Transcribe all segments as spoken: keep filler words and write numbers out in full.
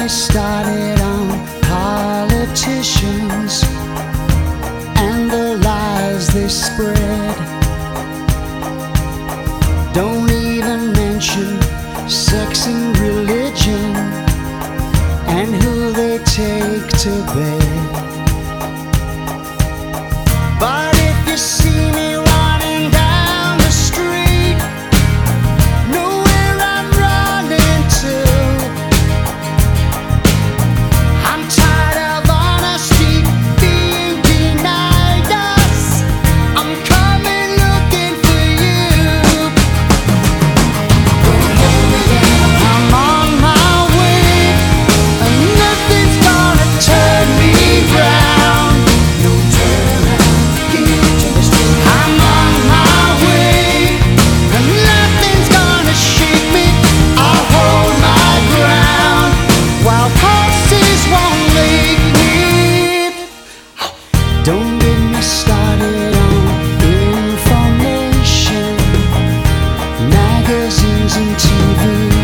started on politicians and the lies they spread. Don't even mention sex and religion and who they take to bed. But if you see me running down the street, know where I'm running to. I'm tired of honesty being denied us. I'm coming looking for you. I'm on my way, and nothing's gonna turn me round. No turn around, get to the street. I'm on my way, and nothing's gonna shake me. I'll hold my ground while horses won't make me. Don't get me started on information, magazines and T V.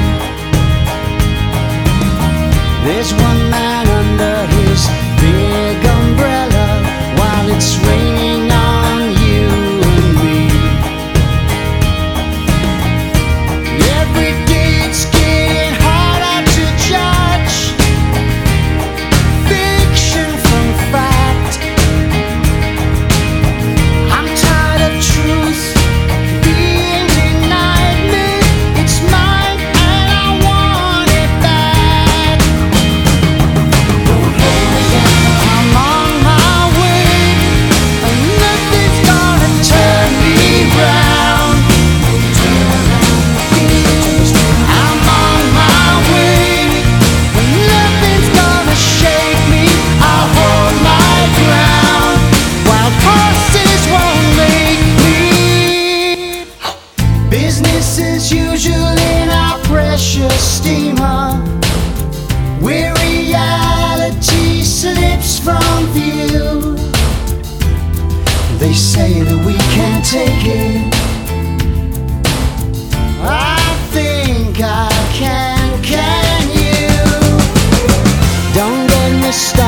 There's one man under his big umbrella while it's raining on you and me. Every day it's getting harder to judge fiction from fact. I'm tired of truth being denied me. It's mine and I want it back. I'm on my way, and nothing's gonna turn me round. I'm on my way, and nothing's gonna shake me. I'll hold my ground while horses won't make me. Business as usual in our precious steamer, where reality slips from view. They say that we can't take it. I think I can, can you? Don't get me started